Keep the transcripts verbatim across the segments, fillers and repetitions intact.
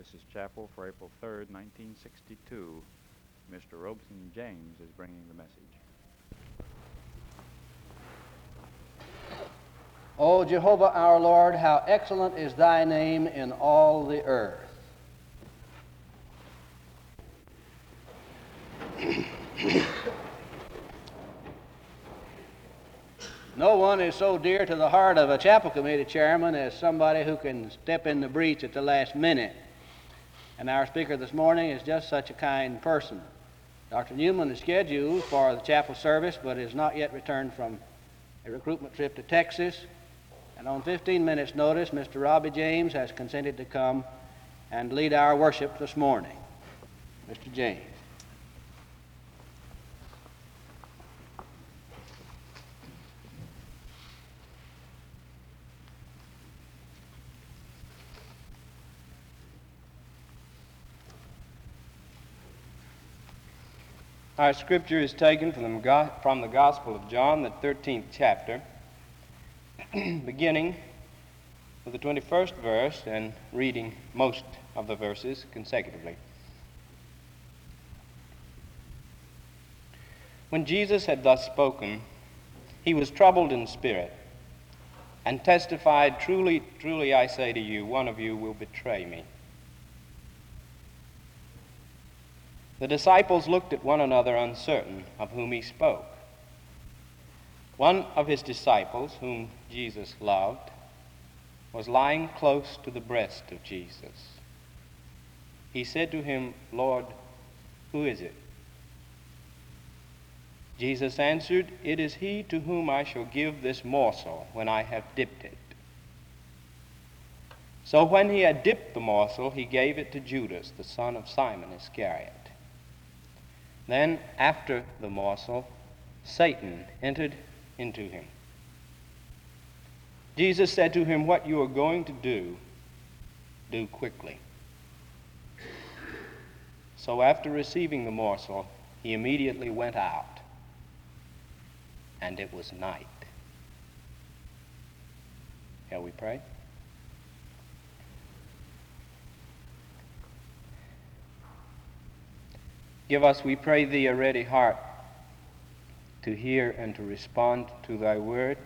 This is chapel for April third, nineteen sixty-two. Mister Robeson James is bringing the message. O Jehovah our Lord, how excellent is thy name in all the earth. No one is so dear to the heart of a chapel committee chairman as somebody who can step in the breach at the last minute. And our speaker this morning is just such a kind person. Doctor Newman is scheduled for the chapel service, but has not yet returned from a recruitment trip to Texas. And on fifteen minutes' notice, Mister Robbie James has consented to come and lead our worship this morning. Mister James. Our scripture is taken from the, from the Gospel of John, the thirteenth chapter, beginning with the twenty-first verse and reading most of the verses consecutively. When Jesus had thus spoken, he was troubled in spirit and testified, "Truly, truly, I say to you, one of you will betray me." The disciples looked at one another, uncertain of whom he spoke. One of his disciples, whom Jesus loved, was lying close to the breast of Jesus. He said to him, "Lord, who is it?" Jesus answered, "It is he to whom I shall give this morsel when I have dipped it." So when he had dipped the morsel, he gave it to Judas, the son of Simon Iscariot. Then, after the morsel, Satan entered into him. Jesus said to him, "What you are going to do, do quickly." So after receiving the morsel, he immediately went out, and it was night. Shall we pray? Give us, we pray thee, a ready heart to hear and to respond to thy word,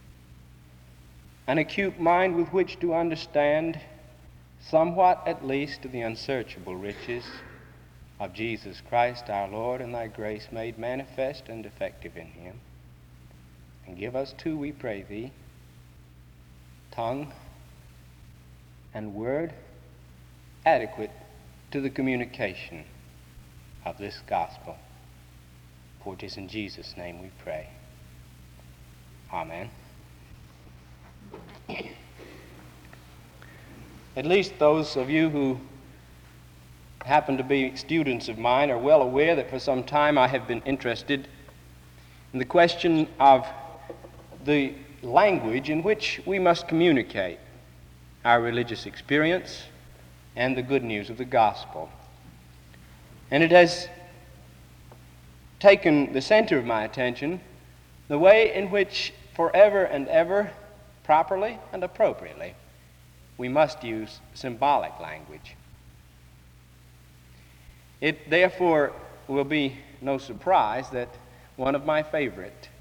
an acute mind with which to understand, somewhat at least, the unsearchable riches of Jesus Christ our Lord, and thy grace made manifest and effective in him. And give us too, we pray thee, tongue and word adequate to the communication of this gospel. For it is in Jesus' name we pray. Amen. At least those of you who happen to be students of mine are well aware that for some time I have been interested in the question of the language in which we must communicate our religious experience and the good news of the gospel. And it has taken the center of my attention the way in which forever and ever, properly and appropriately, we must use symbolic language. It therefore will be no surprise that one of my favorite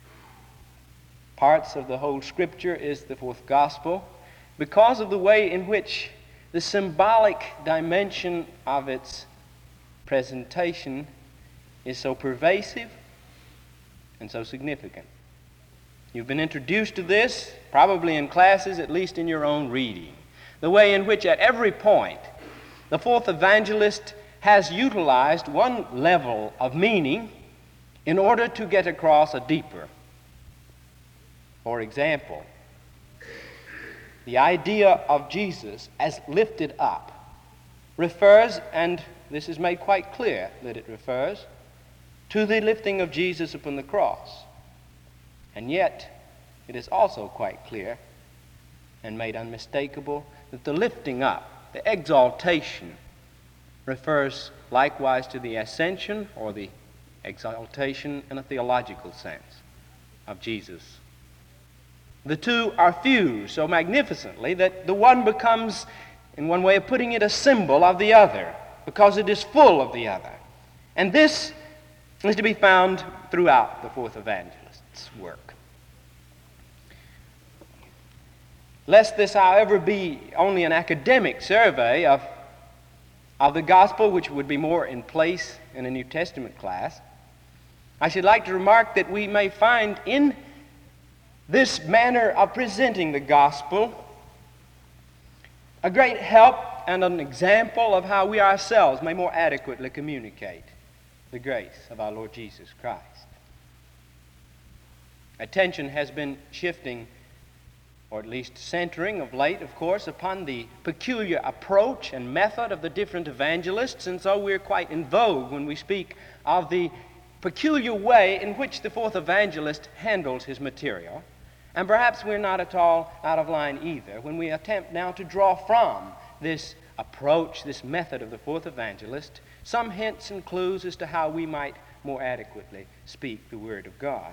parts of the whole scripture is the fourth gospel, because of the way in which the symbolic dimension of its presentation is so pervasive and so significant. You've been introduced to this, probably in classes, at least in your own reading. The way in which at every point the fourth evangelist has utilized one level of meaning in order to get across a deeper. For example, the idea of Jesus as lifted up refers, and this is made quite clear that it refers, to the lifting of Jesus upon the cross. And yet, it is also quite clear and made unmistakable that the lifting up, the exaltation, refers likewise to the ascension or the exaltation in a theological sense of Jesus. The two are fused so magnificently that the one becomes in one way of putting it, a symbol of the other, because it is full of the other. And this is to be found throughout the fourth evangelist's work. Lest this, however, be only an academic survey of, of the gospel, which would be more in place in a New Testament class, I should like to remark that we may find in this manner of presenting the gospel a great help and an example of how we ourselves may more adequately communicate the grace of our Lord Jesus Christ. Attention has been shifting, or at least centering of late, of course, upon the peculiar approach and method of the different evangelists, and so we're quite in vogue when we speak of the peculiar way in which the fourth evangelist handles his material. And perhaps we're not at all out of line either when we attempt now to draw from this approach, this method of the fourth evangelist, some hints and clues as to how we might more adequately speak the Word of God.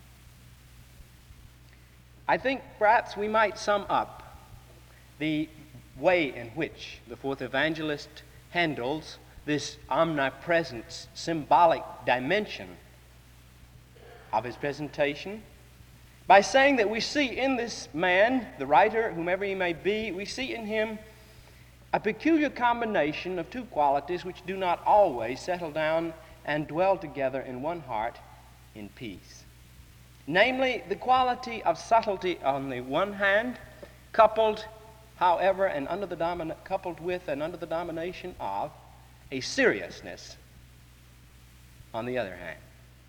I think perhaps we might sum up the way in which the fourth evangelist handles this omnipresent symbolic dimension of his presentation by saying that we see in this man, the writer, whomever he may be, we see in him a peculiar combination of two qualities which do not always settle down and dwell together in one heart in peace. Namely, the quality of subtlety on the one hand, coupled, however, and under the domin- coupled with and under the domination of a seriousness on the other hand.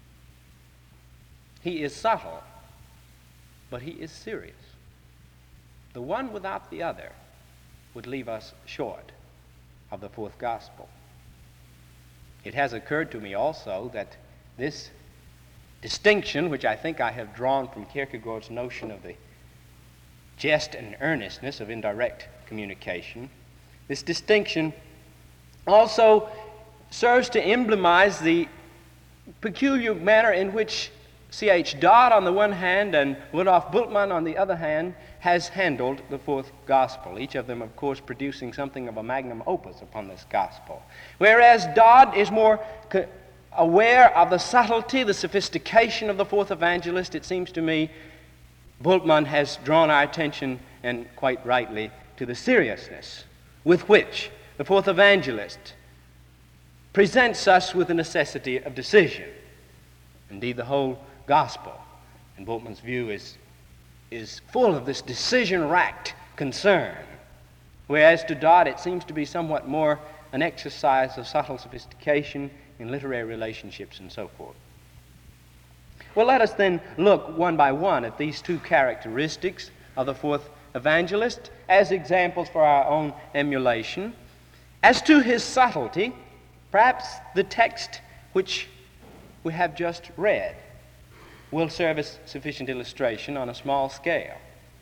He is subtle, but he is serious. The one without the other would leave us short of the fourth gospel. It has occurred to me also that this distinction, which I think I have drawn from Kierkegaard's notion of the jest and earnestness of indirect communication, this distinction also serves to emblemize the peculiar manner in which C H Dodd on the one hand and Rudolf Bultmann on the other hand has handled the fourth gospel, each of them, of course, producing something of a magnum opus upon this gospel. Whereas Dodd is more co- aware of the subtlety, the sophistication of the fourth evangelist, it seems to me Bultmann has drawn our attention, and quite rightly, to the seriousness with which the fourth evangelist presents us with the necessity of decision. Indeed, the whole gospel, in Bultmann's view, is, is full of this decision-racked concern, whereas to Dodd it seems to be somewhat more an exercise of subtle sophistication in literary relationships and so forth. Well, let us then look one by one at these two characteristics of the fourth evangelist as examples for our own emulation. As to his subtlety, perhaps the text which we have just read will serve as sufficient illustration on a small scale.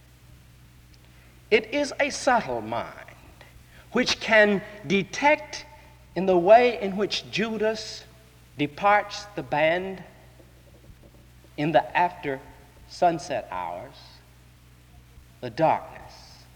It is a subtle mind which can detect in the way in which Judas departs the band in the after sunset hours, the darkness.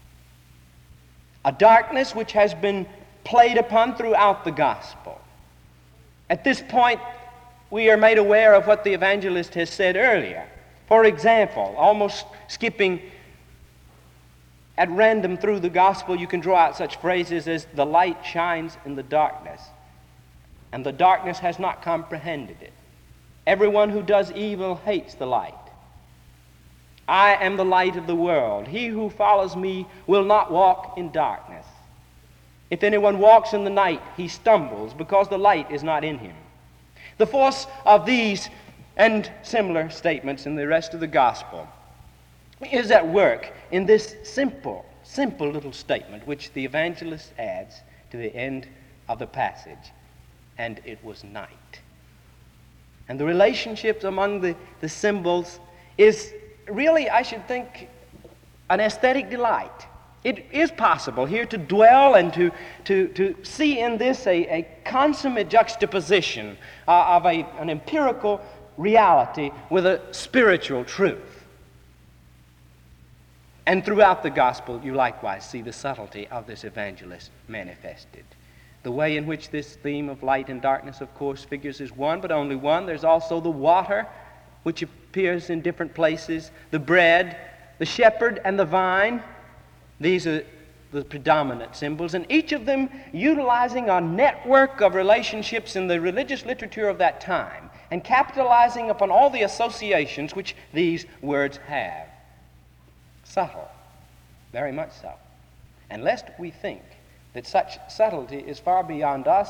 A darkness which has been played upon throughout the gospel. At this point, we are made aware of what the evangelist has said earlier. For example, almost skipping at random through the gospel, you can draw out such phrases as, the light shines in the darkness, and the darkness has not comprehended it. Everyone who does evil hates the light. I am the light of the world. He who follows me will not walk in darkness. If anyone walks in the night, he stumbles because the light is not in him. The force of these and similar statements in the rest of the gospel is at work in this simple, simple little statement which the evangelist adds to the end of the passage. And it was night. And the relationships among the, the symbols is really, I should think, an aesthetic delight. It is possible here to dwell and to, to, to see in this a, a consummate juxtaposition uh, of a, an empirical reality with a spiritual truth. And throughout the gospel, you likewise see the subtlety of this evangelist manifested. The way in which this theme of light and darkness, of course, figures is one, but only one. There's also the water, which appears in different places, the bread, the shepherd, and the vine. These are the predominant symbols, and each of them utilizing a network of relationships in the religious literature of that time and capitalizing upon all the associations which these words have. Subtle, very much so. And lest we think that such subtlety is far beyond us,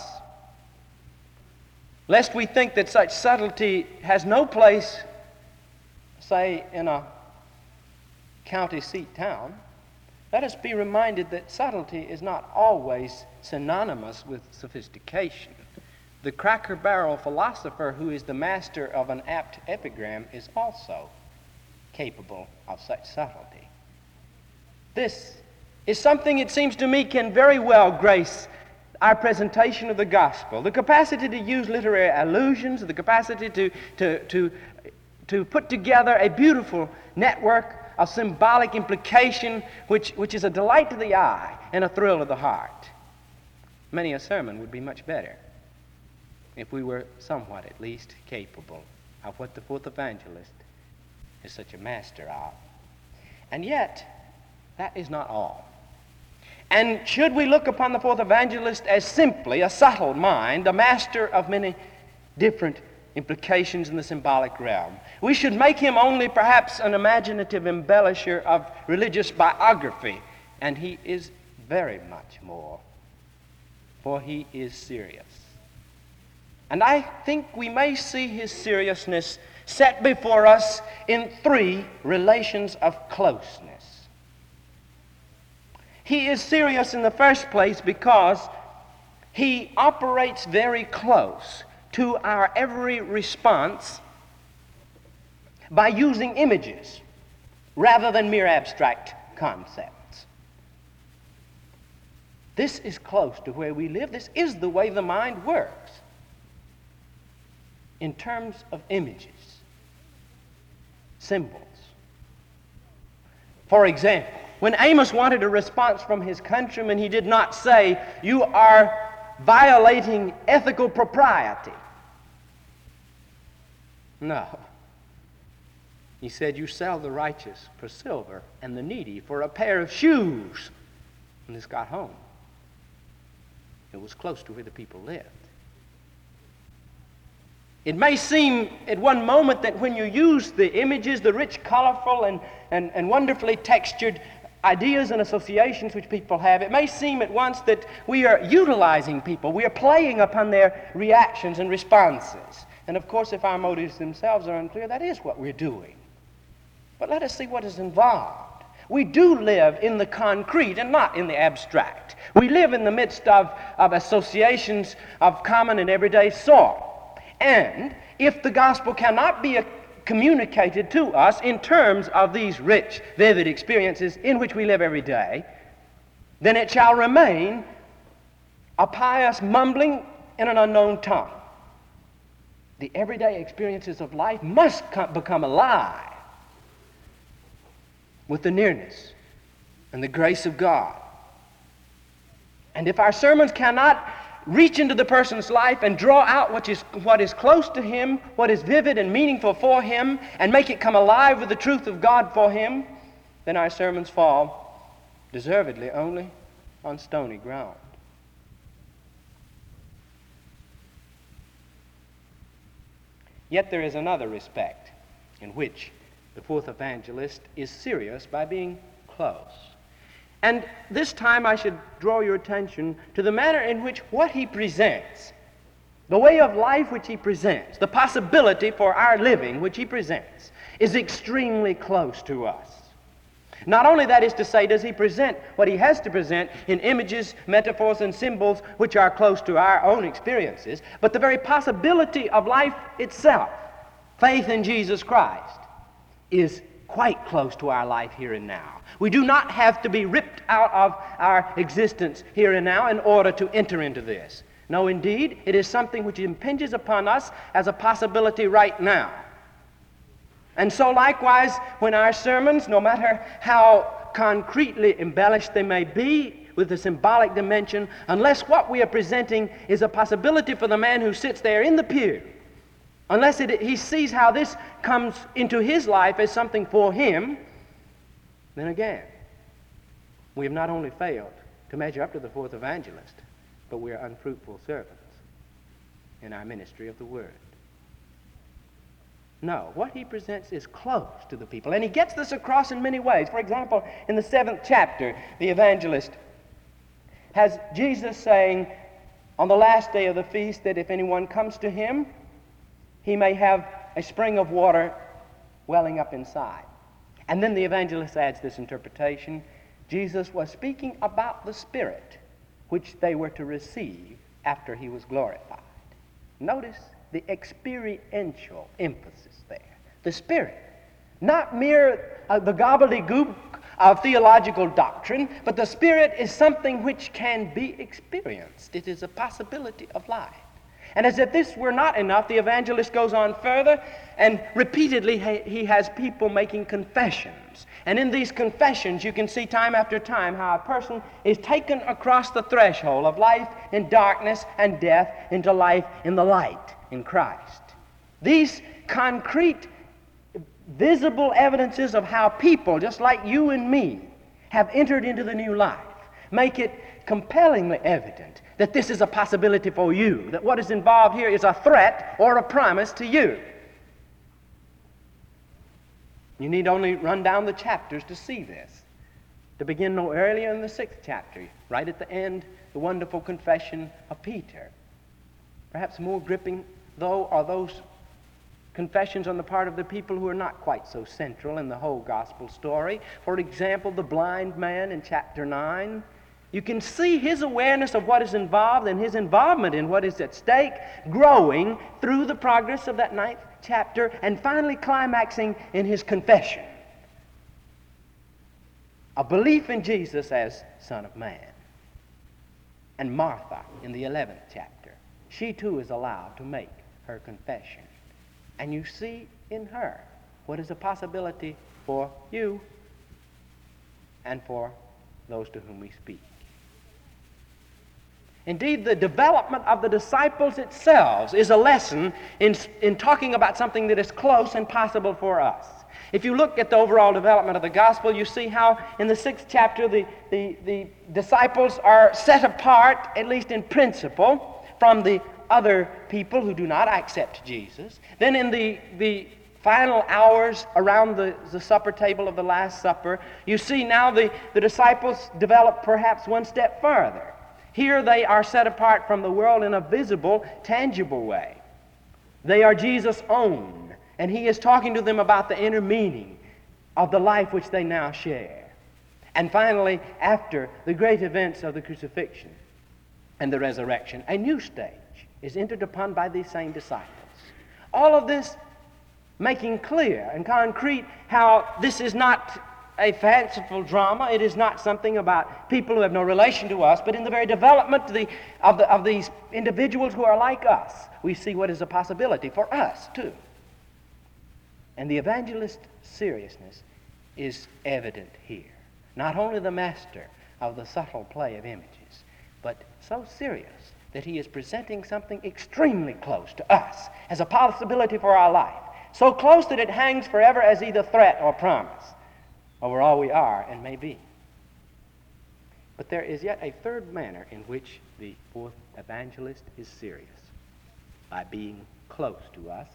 lest we think that such subtlety has no place, say, in a county seat town, let us be reminded that subtlety is not always synonymous with sophistication. The cracker barrel philosopher who is the master of an apt epigram is also capable of such subtlety. This is something, it seems to me, can very well grace our presentation of the gospel. The capacity to use literary allusions, the capacity to, to, to, to put together a beautiful network of symbolic implication which, which is a delight to the eye and a thrill to the heart. Many a sermon would be much better if we were somewhat at least capable of what the fourth evangelist is such a master of. And yet, that is not all. And should we look upon the fourth evangelist as simply a subtle mind, a master of many different implications in the symbolic realm, we should make him only perhaps an imaginative embellisher of religious biography, and he is very much more, for he is serious. And I think we may see his seriousness set before us in three relations of closeness. He is serious in the first place because he operates very close to our every response by using images rather than mere abstract concepts. This is close to where we live. This is the way the mind works in terms of images, symbols. For example, when Amos wanted a response from his countrymen, he did not say, "You are violating ethical propriety." No. He said, "You sell the righteous for silver and the needy for a pair of shoes." When this got home, it was close to where the people lived. It may seem at one moment that when you use the images, the rich, colorful, and, and, and wonderfully textured ideas and associations which people have, it may seem at once that we are utilizing people. We are playing upon their reactions and responses. And of course, if our motives themselves are unclear, that is what we're doing. But let us see what is involved. We do live in the concrete and not in the abstract. We live in the midst of, of associations of common and everyday sort. And if the gospel cannot be a, communicated to us in terms of these rich, vivid experiences in which we live every day, then it shall remain a pious mumbling in an unknown tongue. The everyday experiences of life must come, become alive with the nearness and the grace of God. And if our sermons cannot reach into the person's life and draw out what is, what is close to him, what is vivid and meaningful for him, and make it come alive with the truth of God for him, then our sermons fall deservedly only on stony ground. Yet there is another respect in which the fourth evangelist is serious by being close. And this time I should draw your attention to the manner in which what he presents, the way of life which he presents, the possibility for our living which he presents, is extremely close to us. Not only, that is to say, does he present what he has to present in images, metaphors, and symbols which are close to our own experiences, but the very possibility of life itself, faith in Jesus Christ, is quite close to our life here and now. We do not have to be ripped out of our existence here and now in order to enter into this. No, indeed, it is something which impinges upon us as a possibility right now. And so likewise, when our sermons, no matter how concretely embellished they may be with the symbolic dimension, unless what we are presenting is a possibility for the man who sits there in the pew, unless it, he sees how this comes into his life as something for him, then again, we have not only failed to measure up to the fourth evangelist, but we are unfruitful servants in our ministry of the Word. No, what he presents is close to the people, and he gets this across in many ways. For example, in the seventh chapter, the evangelist has Jesus saying on the last day of the feast that if anyone comes to him, he may have a spring of water welling up inside. And then the evangelist adds this interpretation: Jesus was speaking about the Spirit which they were to receive after he was glorified. Notice the experiential emphasis there. The Spirit. Not mere uh, the gobbledygook of theological doctrine, but the Spirit is something which can be experienced. It is a possibility of life. And as if this were not enough, the evangelist goes on further, and repeatedly he, he has people making confessions. And in these confessions, you can see time after time how a person is taken across the threshold of life in darkness and death into life in the light in Christ. These concrete, visible evidences of how people, just like you and me, have entered into the new life, make it compellingly evident that this is a possibility for you, that what is involved here is a threat or a promise to you. You need only run down the chapters to see this. To begin no earlier in the sixth chapter, right at the end, the wonderful confession of Peter. Perhaps more gripping, though, are those confessions on the part of the people who are not quite so central in the whole gospel story. For example, the blind man in chapter nine. You can see his awareness of what is involved and his involvement in what is at stake growing through the progress of that ninth chapter and finally climaxing in his confession. A belief in Jesus as Son of Man. And Martha in the eleventh chapter. She too is allowed to make her confession. And you see in her what is a possibility for you and for those to whom we speak. Indeed, the development of the disciples itself is a lesson in, in talking about something that is close and possible for us. If you look at the overall development of the gospel, you see how in the sixth chapter the, the, the disciples are set apart, at least in principle, from the other people who do not accept Jesus. Then in the, the final hours around the, the supper table of the Last Supper, you see now the, the disciples develop perhaps one step further. Here they are set apart from the world in a visible, tangible way. They are Jesus' own, and he is talking to them about the inner meaning of the life which they now share. And finally, after the great events of the crucifixion and the resurrection, a new stage is entered upon by these same disciples. All of this making clear and concrete how this is not a fanciful drama. It is not something about people who have no relation to us, but in the very development of, the, of, the, of these individuals who are like us, we see what is a possibility for us too. And the evangelist's seriousness is evident here. Not only the master of the subtle play of images, but so serious that he is presenting something extremely close to us as a possibility for our life. So close that it hangs forever as either threat or promise over all we are and may be. But there is yet a third manner in which the fourth evangelist is serious, by being close to us.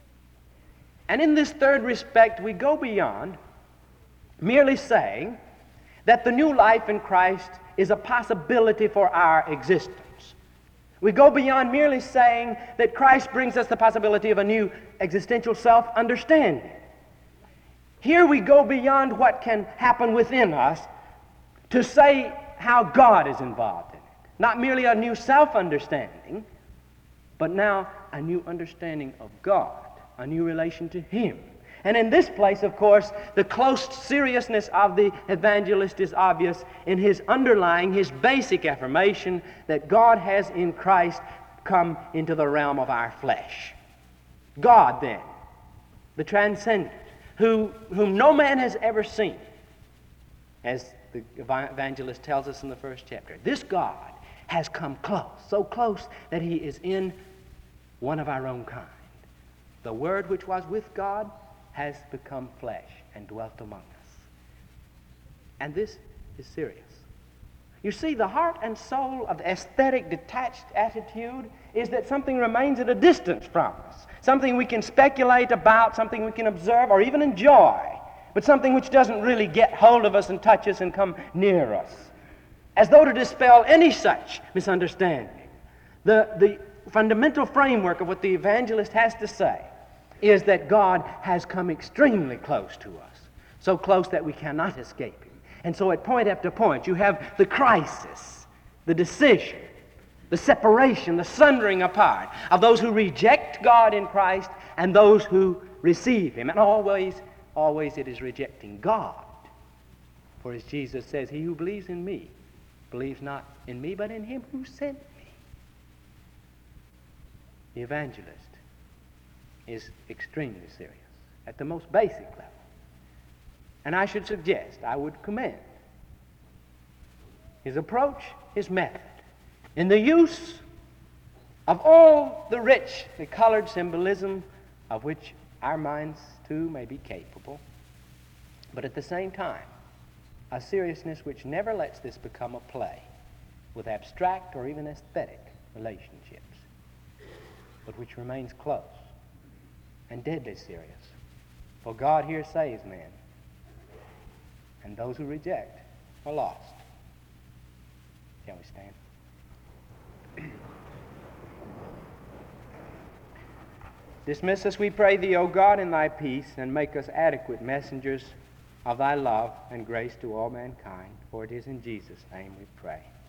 And in this third respect, we go beyond merely saying that the new life in Christ is a possibility for our existence. We go beyond merely saying that Christ brings us the possibility of a new existential self-understanding. Here we go beyond what can happen within us to say how God is involved in it. Not merely a new self-understanding, but now a new understanding of God, a new relation to Him. And in this place, of course, the close seriousness of the evangelist is obvious in his underlying, his basic affirmation that God has in Christ come into the realm of our flesh. God, then, the transcendent, who, whom no man has ever seen, as the ev- evangelist tells us in the first chapter. This God has come close, so close that he is in one of our own kind. The Word which was with God has become flesh and dwelt among us. And this is serious. You see, the heart and soul of the aesthetic, detached attitude is that something remains at a distance from us, something we can speculate about, something we can observe or even enjoy, but something which doesn't really get hold of us and touch us and come near us, as though to dispel any such misunderstanding. The, the fundamental framework of what the evangelist has to say is that God has come extremely close to us, so close that we cannot escape him. And so at point after point, you have the crisis, the decision, the separation, the sundering apart of those who reject God in Christ and those who receive him. And always, always it is rejecting God. For as Jesus says, he who believes in me believes not in me, but in him who sent me. The evangelist is extremely serious at the most basic level. And I should suggest, I would commend his approach, his method, in the use of all the rich, the colored symbolism of which our minds too may be capable, but at the same time, a seriousness which never lets this become a play with abstract or even aesthetic relationships, but which remains close and deadly serious. For God here saves men, and those who reject are lost. Shall we stand? Dismiss us, we pray thee, O God, in thy peace, and make us adequate messengers of thy love and grace to all mankind. For it is in Jesus' name we pray.